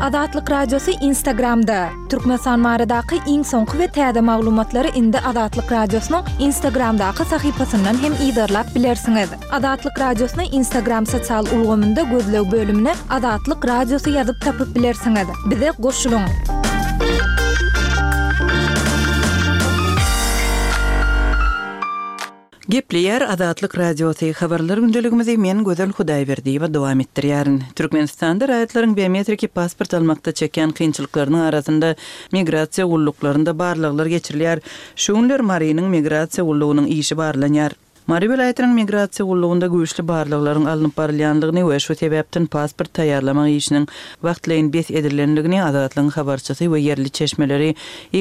Adatlyk radiosu Instagramda. Türkmenistan baradaky iň soňky we täze maglumatlary indi Adatlyk radiosynyň Instagramdaky sahypasyndan hem ýygyrlap bilersiňiz. Adatlyk radiosynyň Instagram sosial ulgamynda gözleg bölümine Adatlyk radiosu ýazyp tapyp bilersiňiz. Bize goşulyň. Gepleyer Adatlyk radiosu habarlar gündeligimizi men Gözel Hudaýberdiýewa dowam etdirýärin. Türkmenistanda raýatlaryň biometriki pasport almakda çeken kynçylyklarynyň arasynda migrasiýa gulluklarynda barlyklar geçirilýär. Şuňlar Marynyň migrasiýa gullugynyň işi barlanýar. Mary vilayatynyň migrasiýa gullugynda güýçli barlyklaryň alınıp barylýanlygyny we şu sebäpden pasport taýýarlamak işiniň wagtlaýyn bes edilenligini Adatlyň habarçysy we yerli çeşmeleri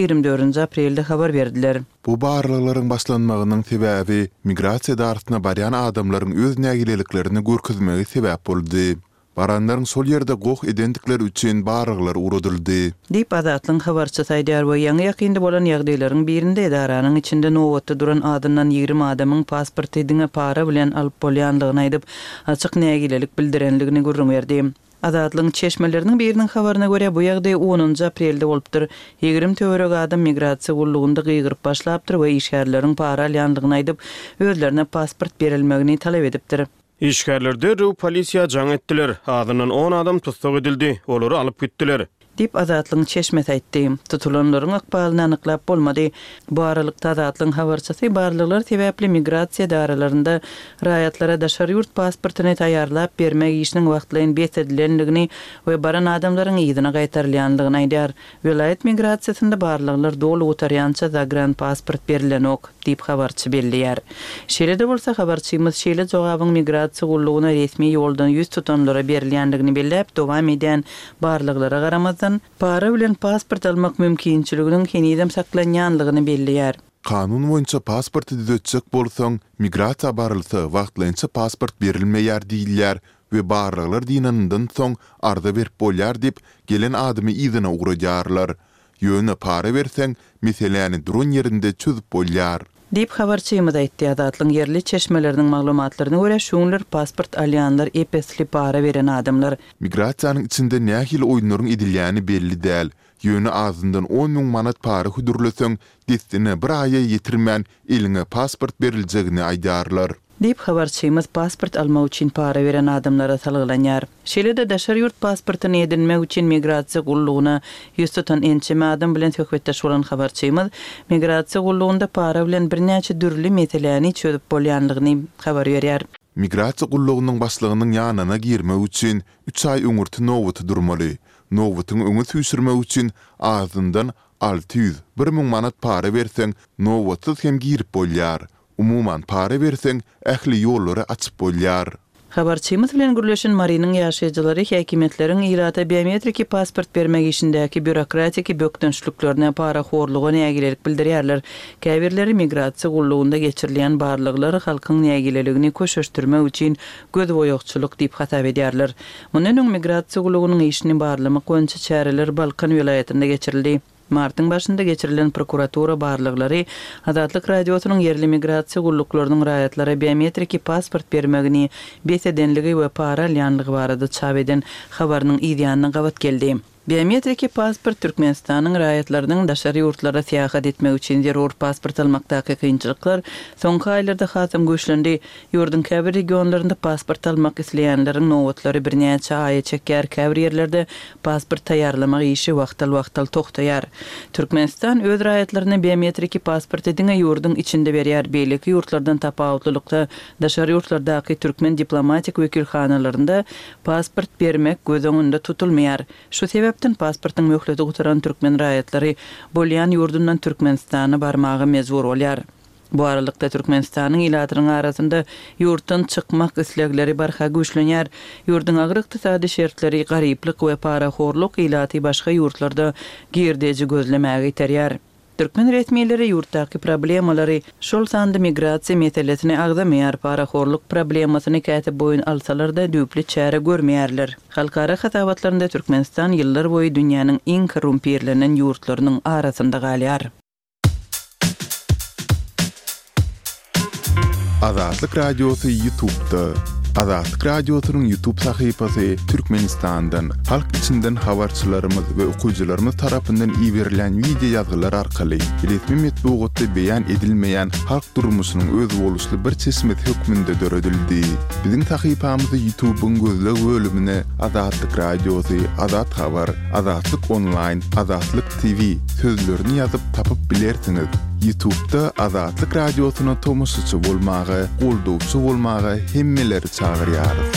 24 aprelde habar berdiler. Bu barlyklaryň başlanmagynyň sebäbi migrasiýa dartyna barýan adamlaryň öz nägileliklerini görkezmegi sebäp boldy. Baranlaryň sol ýerde goh edendikleri üçin barlyklar uradyldy. Dip Adatlyň habarçysy aýdýar we ýaňy ýakynda bolan ýagdaýlaryň birinde edaranyň içinde nowatda duran adamdan 20 adamyň pasport edine para bilen alyp bolýanlygyny aýdyp açyk nägilelik bildirenligini görünýärdi. Adatlyň çeşmeleriniň biriniň habaryna görä bu ýagdaý 10 aprelde bolupdyr. 20 töwerek adam migrasiýa gullugynda gyýgyryp başlapdyr we işgärleriň para alýanlygyny aýdyp özlerine pasport berilmegini talap edipdir. İşgärlerde Rüw polisiýa jaň etdiler. Adynyň 10 adam tutsak edildi. Olary alyp gitdiler. Dip Adatlyň çeşmesi aýtdy. Tutulanlaryň akbalyny anyklap bolmady. Bu aralykda Adatlyň habarçysy barlyklar sebäpli migrasiýa daralarynda raýatlara daşary ýurt pasportyny taýýarlap bermek işiniň wagtlaýyn betledilenligini we baran adamlaryň ýygyna gaýtarylýanlygyny aýdýar. Vilayet migrasiýasynda barlyklar dolu otarýança zagran pasport berilenok dip habarçy belliýär. Şeýle bolsa habarçymyz şeýle jogabyň migrasiýa gullugyna resmi ýoldan ýüz tutanlara berilýänligini belläp dowam eden barlyklara garamazdan para bilen pasport almak mümkinçiliginiň henidem saklanýanlygyny belliýär. Kanun boýunça pasporty düzetjek bolsaň, migrasiýa barylsa wagtlaýynça pasport berilmeýär diýilýär we barlyklar dinanyndan soň arda berip bolýar dip gelen adymy ýygyna ugraýarlar. Ýöne para berseň, meseleni durun ýerinde çözüp bolýar. Dip habarçymyz aýtdy. Adatlyň yerli çeşmeleriniň maglumatlaryna görä şuňlar pasport alýanlar epesli para beren adamlar. Migrasiýanyň içinde nähili oýunlaryň edilýäni belli däl. Ýöne azyndan 10 000 manat para hudurlasaň, destine bir aýa ýetirmän eliňe pasport beriljegini aýdarlar. Dip habarçymyz pasport almak üçin para beren adamlara salgılanýar. Şeýle-de daşary ýurt pasportyny edinmek üçin migrasiýa gullugyna ýüz tutan ençeme adam bilen söhbetdeş bolan habarçymyz migrasiýa gullugynda para bilen birnäçe dürli meseleni çözüp bolýanlygyny habar berýär. Migrasiýa gullugynyň başlygynyň ýanyna girmek üçin 3 ay öňürti nowat durmaly. Nowatyň öňe süýsürmek üçin azyndan 600-1000 manat para berseň nowatsız hem girip bolýar. Umuman para berseň ähli ýollary açyp bolýar. Habarçymyz bilen gürleşen Marynyň ýaşaýjylary häkimetleriň ýylata biometriki pasport bermek işindäki bürokratik bökdünçlüklerine para horlugyny nägilelik bildirýärler. Käbirleri migrasiýa gullugynda geçirilýän barlyklar halkyň nägileligini köşeşdirmek üçin göz boýakçylyk diýip hatap edýärler. Mundan öň migrasiýa gullugynyň işini barlamak boýunça çäreler Balkan vilayatynda geçirildi. Martyň başynda geçirilen prokuratura barlyklary Adatlyk radiosynyň yerli migrasiýa gulluklarynyň raýatlara biometriki pasport bermegini besedenligi we para alýanlygy barada çap eden habarynyň ýa-da gabat geldi. Biometriki pasport Türkmenistanyň raýatlarynyň daşary ýurtlara seýahat etmek üçin zerur pasport almakdaky kynçylyklar soňky aýlarda hasam güýçlendi. Ýurdun käbir regionlarynda pasport almak isleýänleriň nowatlary birnäçe aýa çeker, käbir ýerlerde pasport taýýarlamak işi wagtal toktaýar. Türkmenistan öz raýatlaryna biometriki pasport edine ýurdun içinde berýär. Beýleki ýurtlardan tapawutlykda daşary ýurtlardaky türkmen diplomatik wekilhanalarynda pasport bermek göz öňünde tutulmaýar. Şu sebäp pasportyň möhleti gutaran türkmen raýatlary bolýan ýurdundan Türkmenistana barmagy mezbur bolýar. Bu aralykda Türkmenistanyň ýylatynyň arasynda ýurtdan çykmak islegleri barha güýçlenýär. Ýurdun agyr ykdysady şertleri, garyplyk we paraxorluk ýylaty başga ýurtlarda girdeji gözlemäge iterýär. Türkmen resmiýetleri ýurtdaky problemalary şol sandy migrasiýa meselesini agdamaýar, paraxorluk problemasyny kätip boýun alsalar-da düýpli çäre görmeýärler. Halkara hatabatlarynda Türkmenistan ýyllar boýy dünýäniň iň korrumpirlenen ýurtlarynyň arasynda galýar. Adatlyk radiosu YouTube'da, Azatlyk Radiosynyň YouTube sahypasy Türkmenistandan, halk içinden habarçylarymyz we okuwçylarymyz tarapyndan ýiberilen video ýazgylar arkaly resmi metbuatda beýan edilmeýän halk durmuşynyň öz boluşly bir çeşmet hökmünde döredildi. Biziň sahypamyzy YouTube'un gözleg bölümine Azatlyk Radiosy, Azat Habar, Azatlyk Online, Azatlyk TV sözlerini ýazyp tapyp bilersiňiz. YouTube'da Azatlyk Radiosyna tomoşçy bolmagy, goldowçy bolmagy hemmeleri çağırýarys.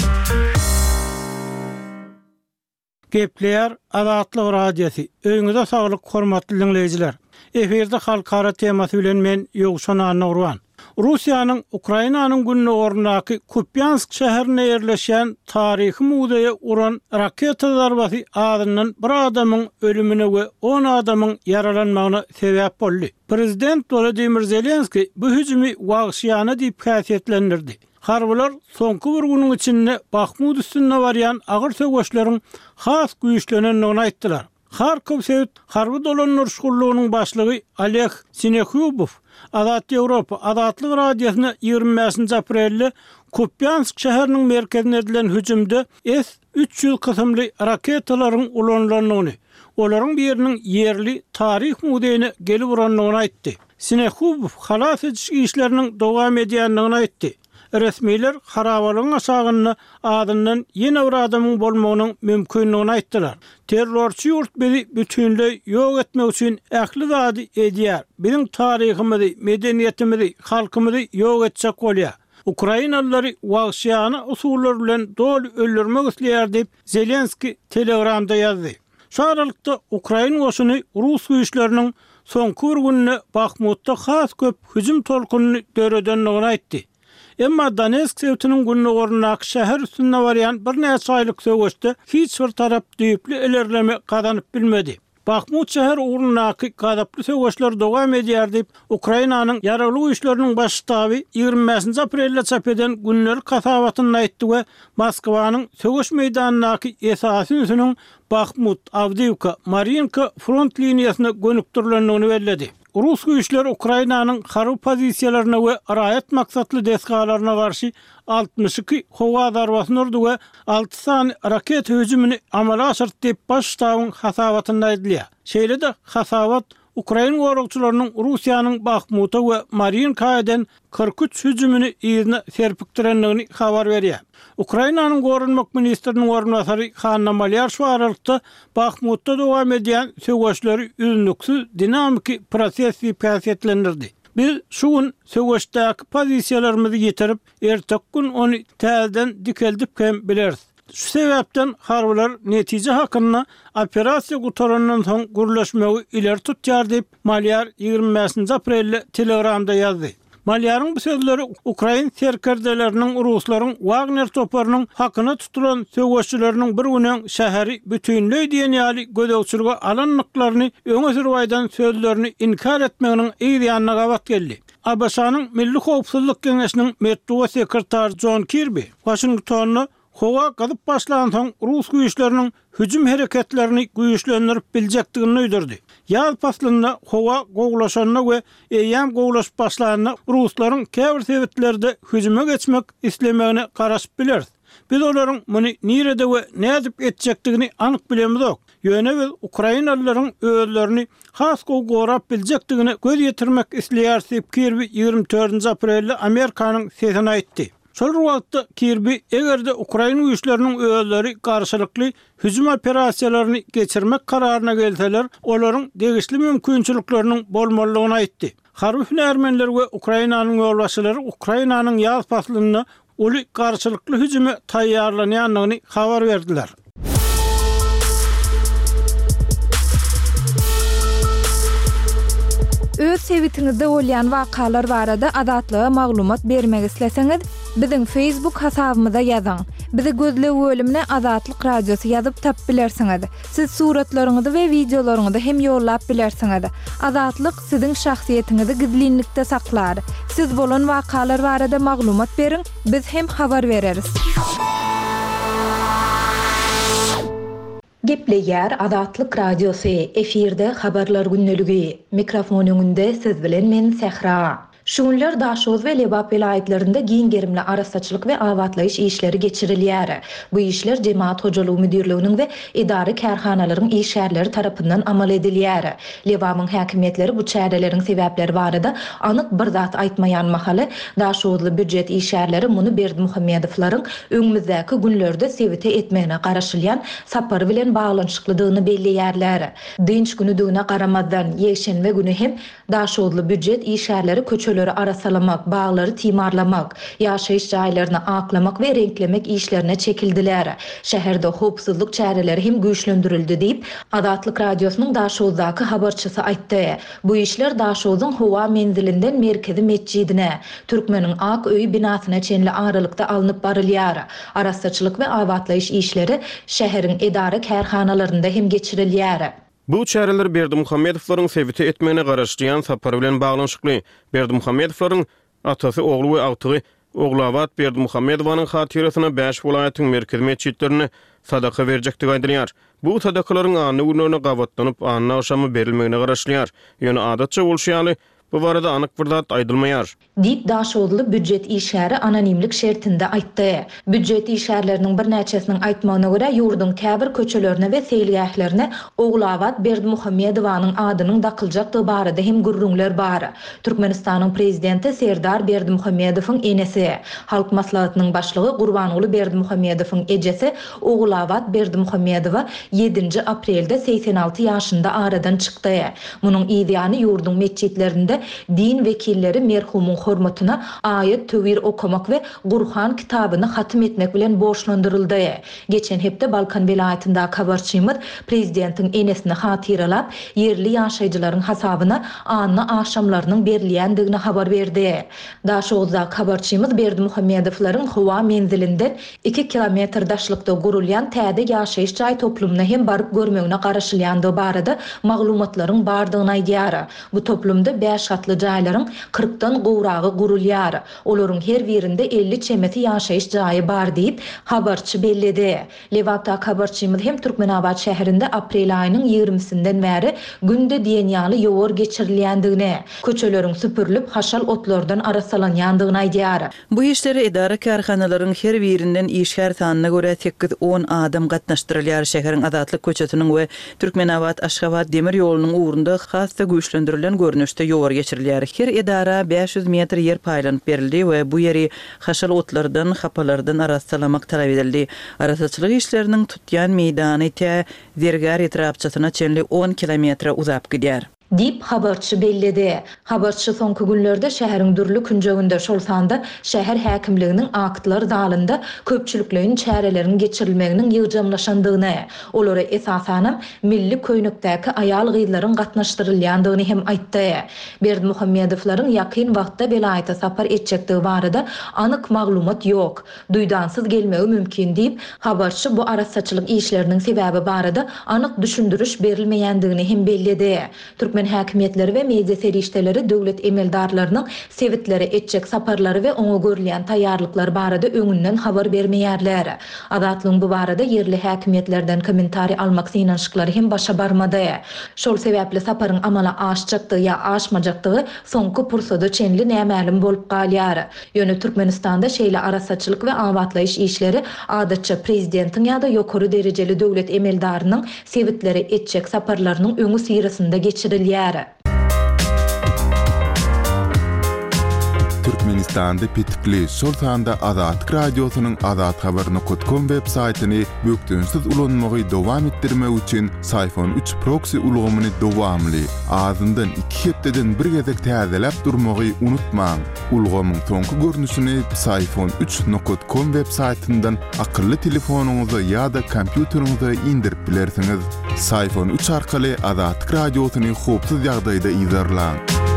Gepleýär Azatlyk Radiosu. Öňüňizde saglyk, hormatly dinleýijiler. Eferde halkara temasy bilen men Ýogşan Anurwan. Russiýanyň Ukrainanyň gününe ornaky Kupyansk şäherine ýerleşen taryhy muzeýe uran raketa zarbasy adyndan bir adamyň ölümine we 10 adamyň yaralanmagyna sebäp boldy. Prezident Volodymyr Zelenski bu hüjümi wagşyana diýip häsiýetlendirdi. Harbylar soňky bir günüň içinde Bakhmut üstüne barýan agyr söwüşleriň has güýçlenendigini aýtdylar. Kharkiv Sowet harby dolan urşgullygynyň başlygy Oleg Sinekhubov Azat Ýewropa Azatlyk Radiosyna 25 aprelde Kupyansk şäheriniň merkezine edilen hüjümde S-300 kysymly raketalaryň ulanlandygyny, olaryň biriniň yerli tarih muzeýine gelip urandygyny aýtdy. Sinekhubov halas ediş işleriniň dowam edýändigini aýtdy. Resmiler harabalyň aşagyny adyndan ýene bir adamyň bolmagynyň mümkinligini aýtdylar. Terrorçy ýurt bizi bütünlüğü ýok etmek üçin ähli zady edýär. Biziň taryhymyzy, medeniýetimizi, halkymyzy ýok etjek bolýar. Ukrainalylary wagşyana usullar bilen dol öldürmek isleýär diýip Zelenski Telegramda ýazdy. Şu aralykda Ukraina goşuny Rus güýçleriniň soňky bir gününe Bakhmutda has köp hüjüm tolkunyny döredenligini aýtdy. Emma Donetsk sewtiniň gününe ornaky şäher üstünde barýan bir näçe aýlyk söwüşde hiç bir tarap düýpli ilerleme gazanyp bilmedi. Bakhmut şäher ornaky gazaply söwüşler dowam edýär diýip Ukrainanyň ýaraly güýçleriniň baş ştaby 25 aprelde çap eden günler kasabatyny aýtdy we Moskwanyň söwüş meýdanyny esasy üsüniň Bakhmut, Avdiivka, Mariinka front liniýasyna gönükdirilendigini bellädi. Rus güýçleri Ukrainanyň harby pozisiýalaryna we raýat maksatly desgalaryna garşy 62 howa darbasyny urdy we 6 sany raket hüjümini amala aşyrdy diýip baş ştabyň hasabatynda aýdylýar. Şeýle-de hasabat Ukraina gorugçylarynyň Russiýanyň Bakhmuta we Mariinkadan 43 hüjümini ýerine serpikdirendigini habar berýär. Ukrainanyň gorunmak ministriniň ornbasary Hanna Malyar şu aralykda Bakhmutda dowam edýän söwüşleri üznüksiz dinamiki proses diýip häsiýetlendirdi. Biz şu gün söwüşdäki pozisiýalarymyzy ýetirip, ertek gün ony täzeden dikeldip hem bileriz. Şu sebäpden harbylar netije hakyna operasiýa gutarandan soň gürleşmegi ileri tutýar diýip Malyar 25 aprelde Telegramda ýazdy. Malyaryň bu sözleri Ukraina serkerdeleriniň Ruslaryň Wagner toparynyň hakyna tutulan söwüşçileriniň bir günen şäheri bütünlüğü diýen ýaly gödöwçülüge alanlyklaryny öňe sürýän sözlerini inkar etmeginiň ýa-da gabat geldi. Abaşanyň Milli Howpsuzlyk Geňeşiniň metbuat sekretary John Kirby Washingtonna howa gazyp başlanan soň Rus güýçleriniň hüjüm hereketlerini güýçlendirip biljekdigini öýderdi. Ýaz paslynda howa gowlaşanyna we eýam gowlaş başlanyna Ruslaryň käbir sebetlerde hüjüme geçmek islemegini garaşyp biler. Biz olaryň muny nirede we nädip etjekdigini anyk bilemizok. Ýöne biz Ukrainalylaryň özlerini has gowrap biljekdigini göz ýetirmek isleýär diýip Kirby 24 aprelde Amerikanyň sesine aýtdy. Şol wagtda Kirby egerde Ukraina güýçleriniň öýleri garşylykly hüjüm operasiýalaryny geçirmek kararyna gelseler, olaryň degişli mümkinçilikleriniň bolmalygyny aýtdy. Harby hünärmenler we Ukrainanyň ýolbaşçylary Ukrainanyň ýaz paslyny uly garşylykly hüjüme taýýarlanýanlygyny habar berdiler. Öz sewitingizde bolýan wakalar barada adatlyga maglumat bermek isleseňiz, biziň Facebook hasabymyza ýazyň. Bizi gözleg bölümine Azatlyk Radiosu ýazyp tap bilersiňiz. Siz suratlaryňyzy we videolaryňyzy hem ýollap bilersiňiz. Azatlyk siziň şahsiýetiňizi gizlinlikde saklar. Siz bolan wakalar barada maglumat beriň, biz hem habar bereriz. Gepleýär Azatlyk Radiosu efirde habarlar günneligi. Mikrofon öňünde siz bilen men Sehra. Şunlar Daşoz ve Lebap vilayetlerinde giyin gerimli arasaçılık ve avatlayış işleri geçirilýär. Bu işler Cemaat Hocalyğı Müdürlüğünün ve idari kärhanalaryň işgärleri tarapyndan amal edilýär. Lebapyň häkimetleri bu çäreleriň sebäpleri barada anyk bir zat aýtmaýan mahaly Daşozly büdjet işgärleri muny Berdimuhammedowylaryň öňümüzdäki günlerde sebite etmegine garaşylýan sapary bilen baglanyşyklydygyny belliýärler. Dinç günüdüğüne garamazdan ýeşenme günü hem Daşozly büdjet işgärleri köçeleri arasalamak, bağları timarlamak, ýaşaýyş jaýlaryny aklamak we renklemek işlerine çekildiler. Şäherde howpsuzlyk çäreleri hem güýçlendirildi diýip Adatlyk radiosynyň Daşozdaky habarçysy aýtdy. Bu işler Daşozyň Howa menzilinden merkezi mescidine, Türkmeniň Ak öýü binasyna çenli aralykda alınıp barylýar. Arasaçylyk we abatlaýyş işleri şäheriň edara kärhanalarynda hem geçirilýär. Bu çäreler Berdimuhammedowylaryň sebite etmegine garaşdyrýan sapary bilen baglanyşykly. Berdimuhammedowylaryň atasy ogly we agtygy Oglawat Berdimuhammedowyň hatirasyna 5 welaýatyň merkezi mescitlerine sadaka berjekdigi aýdylýar. Bu sadakalaryň anyny günlerine gawatlanyp anyna aşamy berilmegine garaşlýar. Ýöne adatça bolşýaly bu barada anyk bir zat aýdylmaýar. Dip Daşozly büdjet işgäri anonimlik şertinde aýtdy. Büdjet işgärleriniň bir näçesiniň aýtmagyna görä ýurdun käbir köçelerine we seýilgählerine Oglawat Berdimuhammedowyň adynyň dakyljakdygy barada hem gurrunlar bar. Türkmenistanyň prezidenti Serdar Berdimuhammedowyň enesi, halk maslahatynyň başlygy Gurbanoğlu Berdimuhammedowyň ejesi Oglawat Berdimuhammedowa 7 aprelde 86 ýaşynda aradan çykdy. Munyň ideýany ýurdun mescitlerinde din vekilleri merhumun hormatına ayet tövir okumak ve Gurhan kitabını hatım etmek bilen borçlandırıldı. Geçen hepde Balkan vilayetinde habarçymyz prezidentin enesini hatıralap yerli yaşayıcıların hasabına anna akşamlarının berilýändigini habar berdi. Daşozda habarçymyz Berdimuhammedowylaryň Howa menzilinden 2 kilometr daşlykda gurulýan täze ýaşaýyş jaý toplumuna hem baryp görmegine garaşylýandygy barada maglumatlaryň bardygyny aýdýar. Bu toplumda 5 şatly jaýlaryň 40dan gowragy gurulýar. Olaryň her birinde 50 çemeti ýaşaýyş jaýy bar diýip habarçy bellidi. Lewapda habarçymyz hem Türkmenabad şäherinde aprel aýynyň 20-sinden bäri günde diýenýaly ýowar geçirilýändigini, köçeleriň süpürilip haşal otlardan arasalanýandygyny aýdýar. Bu işleri idara kärhanalaryň her birinden işgär sanyna görä 8-10 adam gatnaşdyrylýar. Şäheriň Adatlyk köçetiniň we Türkmenabad-Aşgabat demir ýolunyň uğrunda hasda güýçlendirilen görnüşde ýowar geçirilýär. Her edara 500 metr yer paýlanyp berildi we bu ýeri haşal otlardan, hapalardan arasalamak talap edildi. Arasaçylyk işleriniň tutýan meýdany ite Zergar etrapçysyna çenli 10 kilometr uzap gidýär. Dip habarçy bellidi. Habarçy soňky günlerde şäheriň dürli künjeginde şol sanda şäher häkimliginiň aktlar dalynda köpçüliklerin çärelerini geçirilmeginiň ýygjamlaşandygyny, olary esasanam milli köýnekdäki aýal gyýlaryň gatnaşdyrylýandygyny hem aýtdy. Berdimuhammedowylaryň ýakyn wagtda welaýata sapar etjekdigi barada anyk maglumat ýok. Duýdansyz gelmegi mümkin diýip habarçy bu arasaçylyk işleriniň sebäbi barada anyk düşündiriş berilmeýändigini hem bellidi. Türkmen häkimetleri we media serişdeleri döwlet emeldarlarynyň sevitleri etjek saparlary we oňa görülýän taýýarlyklary barada öňünden habar bermeýärler. Adatlyň bu barada yerli häkimetlerden kommentari almak synanşyklary hem başa barmady. Şol sebäpli saparyň amala aşjakdygy ýa aşmajakdygy soňky pursada çenli nämälim bolup galýar. Ýöne Türkmenistanda şeýle arasaçylyk we abatlaýyş işleri adatça prezidentiň ýa-da ýokary derejeli döwlet emeldarynyň sevitleri etjek saparlarynyň öňü syrasynda geçirilýär. Türkmenistanda pitipli şol sanda Adatlyk radiosynyň adathabaryny.com web saýtyny bökdünsiz ulanmagy dowam etdirmek üçin Sayfon 3 proxy ulgamyny dowamly azyndan 2 hepdeden bir gezek täzeläp durmagy unutmaň. Ulgamyň soňky görnüşini sayfon3.com web saýtyndan akylly telefonuňyza ýa-da kompýuteriňize indirip bilersiňiz. Sayfon 3 arkaly Adatlyk radiosyny howpsuz ýagdaýda izlerläň.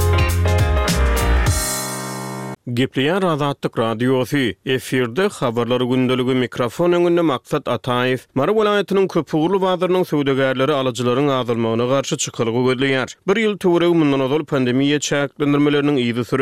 Gepleýär Adatlyk radiosy efirde habarlary gündeligi mikrofon öňünde Maksat Ataýew Mara welaýatynyň köpügürli bazarynyň söwdegärleri alyjylaryň azalmagyna garşy çykylygy gözleýär. Bir ýyl töwereg mundan ozal pandemiýa çäklendirmeleriniň ýyzy süri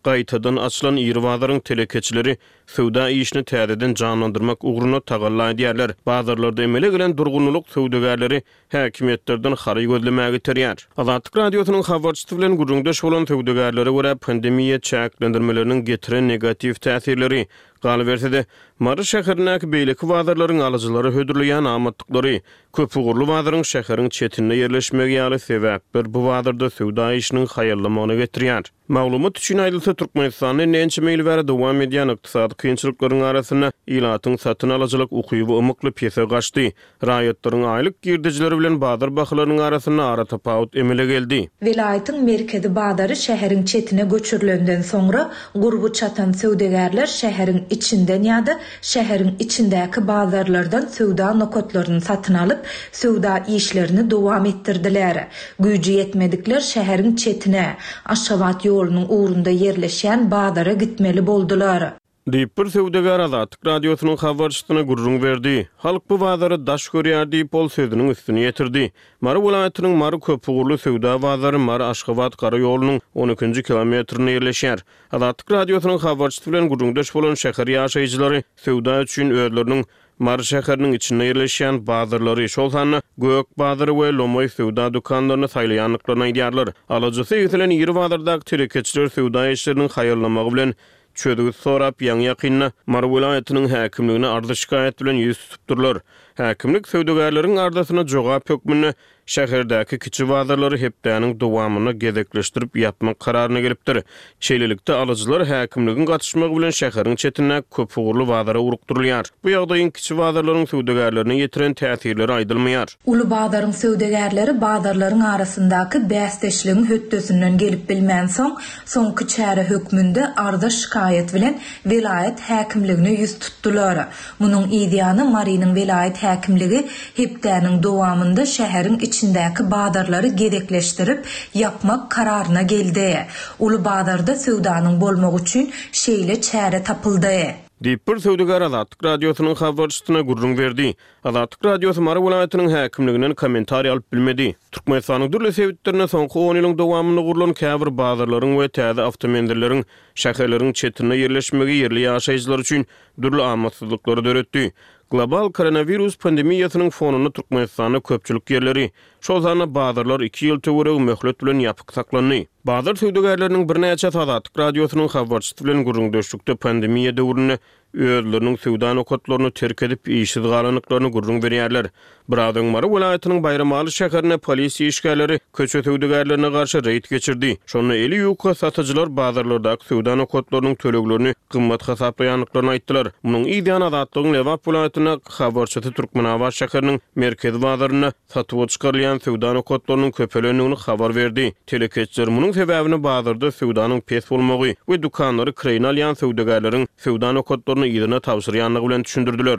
gaýtadan açılan ýerwazaryň telekeçileri söwda işini täzeden canlandyrmak ugruna tagalla edýärler. Bazarlarda emele gelen durgunluk söwdägärleri häkimetlerden hary gözlemäge terýär. Azatlyk radiosynyň habarçysy bilen gurrundaş bolan söwdägärlere görä pandemiýa çäklendirmeleriniň getiren negativ täsirleri galybersede Mary şäherindäki beýleki bazarlaryň alyjylary hödürleýän amatlyklary köp ugurly bazaryň şäheriň çetinine ýerleşmegi ýaly sebäpler bu bazarda söwda işiniň haýyrlamagyna getirýär. Maglumat üçin aýdylsa Türkmenistanyň näçe meýil bäri dowam edýän ykdysady kynçylyklaryň arasyna ilatyň satyn alyjylyk ukyby ymykly pese gaçdy. Raýatlaryň aýlyk girdijileri bilen bazar bahylarynyň arasyna ara tapawut emele geldi. Vilayatyň merkezi bazary şäheriň çetine göçürilenden soňra gurbu çatan söwdägärler şäheriň içinden ýa-da şäheriň içindäki bazarlardan söwda nokotlaryny satyn alyp söwda işlerini dowam etdirdiler. Güýji ýetmedikler şäheriň çetine Aşgabat ýolunyň ugrunda ýerleşýän bazara gitmeli boldular. Diýip bir söwdägär Azatlyk radiosynyň habarçysyna gurrun berdi. Halk bu bazary daş görýär diýip ol sözüniň üstüne ýetirdi. Mary welaýatynyň Mary köpugurly söwda bazary Mary Aşgabat gara ýolunyň 12-nji kilometrine ýerleşýär. Azatlyk radiosynyň habarçysy bilen gurrundaş bolan şäher ýaşaýjylary söwda üçin özleriniň Mary şäheriniň içinde ýerleşýän bazarlary şol sany Gök bazary we Lomoy söwda dukanlaryny saýlaýanlyklaryny aýdýarlar. Alyjysy ýetilen ýeri bazardaky telekeçiler söwda işlerini haýyrlamagy bilen çödügü sorap ýaňy ýakynna Mary welaýatynyň häkimligine ardy şikaýet bilen ýüz tutupdyrlar. Häkimlik söwdägärleriň ardasyna jogap hökmüni şäherdäki kiçi bazarlary hepdäniň dowamyny gezekleşdirip ýapmak kararyna gelipdir. Şeýlelikde alyjylar häkimligiň gatnaşmagy bilen şäheriň çetine köp ugurly bazara urukdurulýar. Bu ýagdaýyň kiçi bazarlaryň söwdägärlerine ýetiren täsirleri aýdylmaýar. Uly bazaryň söwdägärleri bazarlaryň arasyndaky bäsdeşligiň hötdesinden gelip bilmän soňky çäre hökmünde arda şikaýet bilen vilayet häkimligine ýüz tutdular. Munyň ýa-da Marynyň vilayet häkimligi hepdäniň dowamynda şäheriň içindäki bazarlary gedekleşdirip yapmak kararyna geldi. Uly bazarda söwdanyň bolmagy üçin şeýle çäre tapyldy. Diýip bir söwdägär Azatlyk radiosynyň habarçysyna gurrun berdi. Azatlyk radiosy Mary welaýatynyň häkimliginden kommentariýa alyp bilmedi. Türkmenistanyň dürli sebäplerine soňky 10 ýylyň dowamyny gurulan käbir bazarlaryň we täze awtomobilleriniň şäherleriň çetine ýerleşmegi ýerli ýaşaýjylar üçin dürli amatsızlyklary döretdi. Global koronavirus pandemiýasynyň fonuny Türkmenistanyň köpçülik ýerleri, şol sany bazarlar 2 ýyl töwereg möhlet bilen ýapyk saklandy. Bazar söwdägärleriniň birnäçe Azatlyk radiosynyň habarçysy bilen gurrundaşlykda pandemiýa döwrüne özleriniň söwda nokotlaryny terk edip işsiz galanlyklaryny gurrun berýärler. Birazdan Mary welaýatynyň Bayramaly şäherine polisiýa işgärleri köçe söwdägärlerine garşy reýd geçirdi. Şonu eli ýuka satyjylar bazarlardaky söwda nokotlarynyň töleglerini gymmat hasaplaýanlyklaryny aýtdylar. Munyň ýa-da Azatlygyň Lewap welaýatyna habarçysy Türkmenabat şäheriniň merkezi bazaryna satyp çykarylýan söwda nokotlarynyň köpelenigini habar berdi. Telekeçiler munyň sebäbini bazarda söwdanyň pes bolmagy we dukanlary kreýin alýan söwdägärleriň söwda nokotlaryny ýerine tapşyrýanlygy bilen düşündirdiler.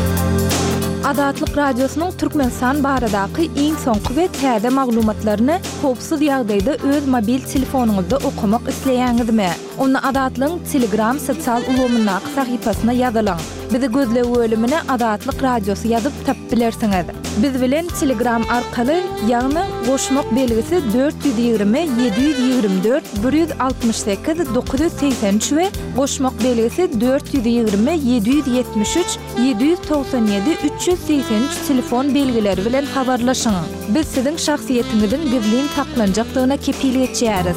Azatlyk radiosynyň Türkmenistan baradaky iň soňky we täze maglumatlaryny howpsuz ýagdaýda öz mobil telefonuňyzda okumak isleýäňizmi? Onu Azatlygyň Telegram sosial ulgamynyň sahypasyna ýazylaň. Bizi gözle bölümine Azatlyk radiosu ýazyp tapyp bilersiňiz. Biz bilen Telegram arkaly ýagny goşmak belgisi 420 724 168 983 we goşmak belgisi 420 773 797 383 telefon belgileri bilen habarlaşyň. Biz siziň şahsiýetiňiziň gizlin taklanjakdygyna kepillik etýäris.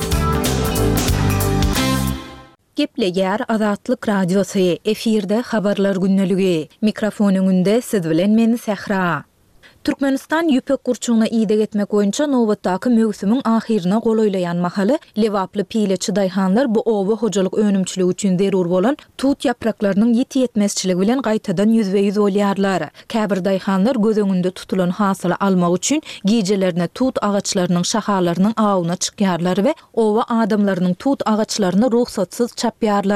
Gepleýär Azatlyk radiosu efirde habarlar günneligi. Mikrofonyňynda siz bilen men Sehra. Türkmenistan ýüpek gurçugyna ýyda getmek boýunça nowatdaky mögsümiň ahyrına golaýlaýan mahaly Lewaply pileçi daýhanlar bu owa hojalyk önümçiligi üçin zerur bolan tut ýapraklarynyň ýetýetmezçiligi bilen gaýtadan ýüzbe-ýüz bolýarlar. Käbir daýhanlar göz öňünde tutulan hasyly almak üçin gijelerine tut agaçlarynyň şahalarynyň awyna çykýarlar we owa adamlarynyň tut agaçlaryny ruhsatsyz çapýarlar.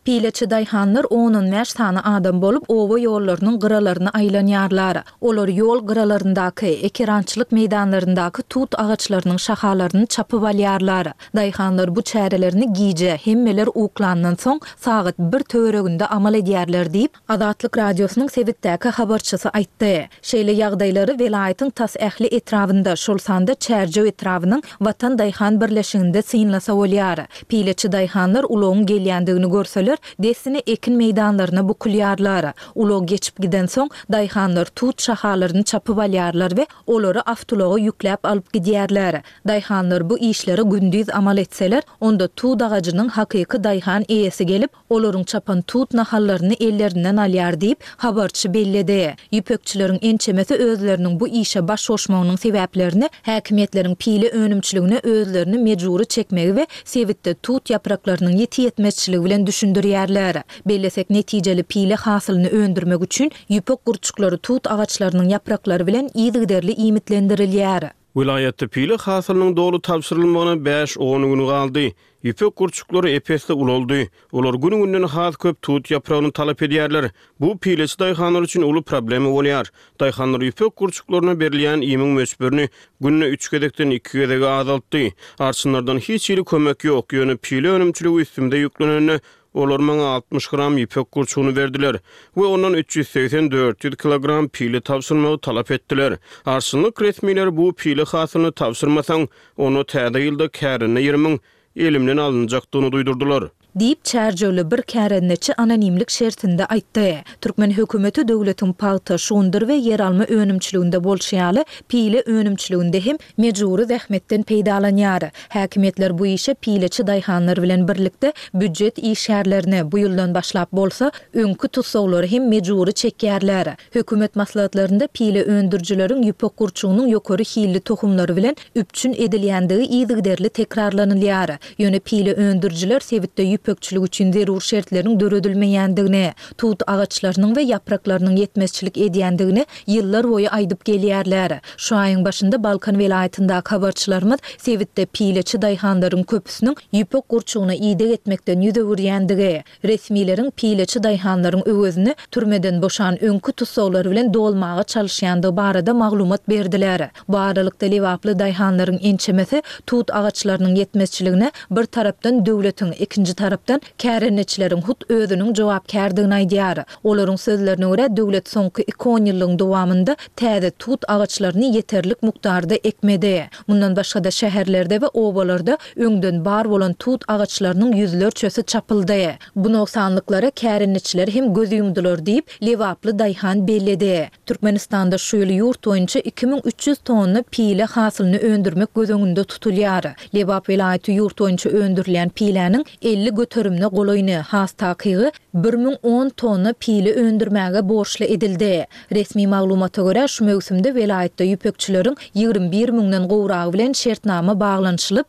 Pileçi daýhanlar onun mäş sany adam bolup owa ýollarynyň gyralaryny aýlanýarlar. Olar ýol gyralaryndaky, ekirançylyk meýdanlaryndaky tut agaçlarynyň şahalaryny çapyp alýarlar. Daýhanlar bu çärelerini giýje hemmeler uklandan soň sagat 1 töwereginde amal edýärler diýip Azatlyk radiosynyň Sebitdäki habarçysy aýtdy. Şeýle ýagdaýlary welaýatyň tas ähli etrawynda şol sanda çärje etrawynyň Watan daýhan birleşiginde synlasa bolýar. Pileçi daýhanlar ulogyň gelýändigini görseler desini ekin meýdanlaryna bukulýarlar. Ulog geçip giden soň daýhanlar tut şahalaryny çapyp alýarlar we olary awtologa ýükläp alyp gidýärler. Daýhanlar bu işleri gündüz amal etseler, onda tut agajynyň hakyky daýhan eýesi gelip olaryň çapan tut nahallaryny ellerinden alýar diýip habarçy belledi. Ýüpekçileriň ençemesi özleriniň bu işe baş goşmagynyň sebäplerini häkimetleriň pili önümçiligine özlerini mejburi çekmegi we sebitde tut yapraklarynyň ýetýetmezçiligi bilen düşündirýärler. Bellesek netijeli pili hasylyny öndürmek üçin ýüpek gurçuklary tut agaçlarynyň yapraklary bilen ýygyderli imitlendirilýär. Vilayetde pili hasylynyň dolu tapşyrylmagyna 5-10 gün galdy. Ýüpek gurçuklary epesli uloldy. Olar günü-günden has köp tut yapragyny talap edýärler. Bu pileçi daýhanlar üçin uly problem bolýar. Daýhanlar ýüpek gurçuklaryna berilýän ýemiň möçberini gününe 3 gedekden 2 gedege azaltdy. Arçynlardan hiç ýeri kömek ýok. Ýöne pili önümçiligi üstünde ýükleneni olar maňa 60 gram ýüpek gurçugyny berdiler we ondan 380-400 kilogram pili tapşyrmagy talap etdiler. Arçynlyk resmiýetleri bu pili hasylyny tapşyrmasaň onu täze ýylda kärine 20 elimden alınacakdygyny duýdurdular. Diýip çärjeli bir kärenneçi anonimlik şertinde aýtdy. Türkmen hökümeti döwletiň paýta şundur we yer alma önümçiliginde bolşýaly pili önümçiliginde hem mejburi zähmetden peýdalanýar. Häkimetler bu işe pileçi daýhanlar bilen birlikde büdjet işärlerini bu ýyldan başlap bolsa öňkü tutsawlary hem mejburi çekýärler. Hökümet maslahatlarynda pili öndürjüleriň ýüpek gurçugynyň ýokary hilli tohumlary bilen üpçün edilýändigi ýygyderli tekrarlanylýar. Ýöne pili öndürjüler sebitde ýüpekçilik üçin zerur şertlerin döredilmeýändigini, tut agaçlarynyň we yapraklarynyň yetmezçilik edýändigini ýyllar boýu aýdyp gelýärler. Şu aýyň başynda Balkan welaýatyndaky habarçylarymyz sebitde pileçi daýhanlaryň köpüsiniň ýüpek gurçugyna ýydyk etmekden ýüzegürýändigi, resmiýetiň pileçi daýhanlaryň öwezini türmeden boşan öňkü tutsawlary bilen dolmaga çalyşýandygy barada maglumat berdiler. Bu aralykda lewaply daýhanlaryň ençemesi tut agaçlarynyň yetmezçiligine bir tarapdan döwletiň, ikinji tarapdan kärenneçileriň hut özüniň jogapkärdigini aýdýar. Olaryň sözlerine görä döwlet soňky 2 ýylyň dowamında täze tut agaçlaryny ýeterlik mukdarda ekmedi. Mundan başga da şäherlerde we obalarda öňden bar bolan tut agaçlarynyň ýüzlerçesi çapyldy. Bu noksanlyklary kärenneçiler hem göz ýumdylar diýip lewaply daýhan belledi. Türkmenistanda şu ýyl ýurt boýunça 2300 tonna pili hasylyny öndürmek göz öňünde tutulýar. Lewap welaýaty ýurt boýunça öndürilen piläniň 50 götürümne golaýyny has takygy 1010 tonna pili öndürmäge borçly edildi. Resmi maglumata görä şu mövsümde welaýatda ýüpekçileriň 21 000den gowragy bilen şertnama baglanşylyp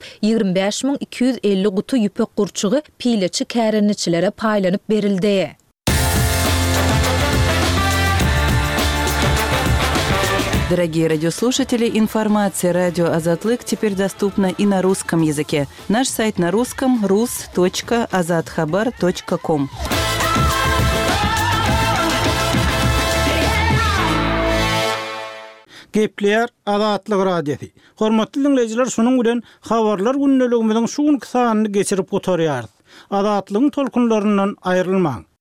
25250 gutu ýüpek gurçugy pileçi kärenneçilere paýlanyp berildi. Дорогие радиослушатели, информация «Радио Азатлык» теперь доступна и на русском языке. Наш сайт на русском rus.azatxabar.com. Gepleýär Azatlyk radiosi. Hormatly dinleýijiler, şonuň bilen habarlar günneligimiziň şu günkü sanyny geçirip gotarýar. Azatlygyň tolkunlaryndan aýrylmaň.